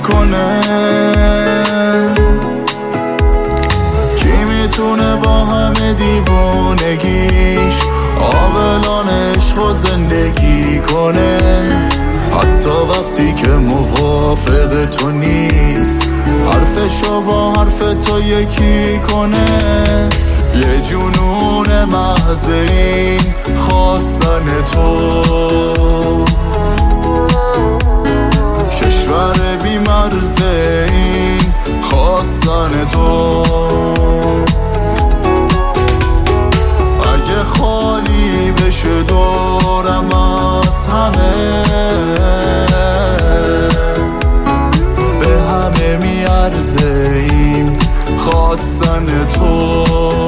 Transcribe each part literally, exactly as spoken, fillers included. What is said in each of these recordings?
کنه. کی میتونه با همه دیوونگیش عاقلانه عشق و زندگی کنه، حتی وقتی که موافق تو نیست حرفشو با حرف تو یکی کنه. یه جنون محض این خواستن تو، کشور بی مرز این خواستن تو. اگه خالی بشه دورم از همه، به همه میارزه این خواستن تو.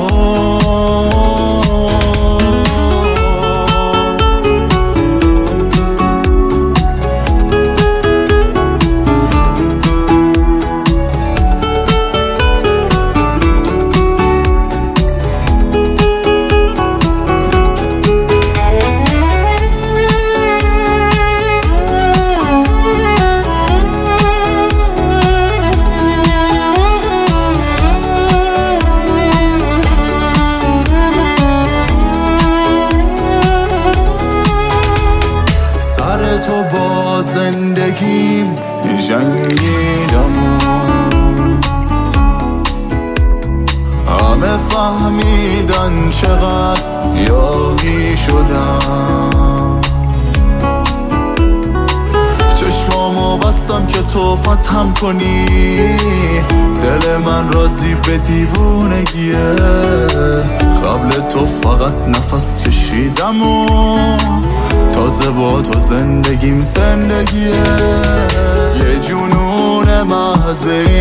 تو با زندگیم جنگیدم، همه فهمیدن چقدر یاغی شدم. چشمامو بستم که تو فتحم کنی، دل من راضی به دیوونگیه. قبل تو فقط نفس کشیدم و تازه با تو زندگیم زندگیه. یه جنون محض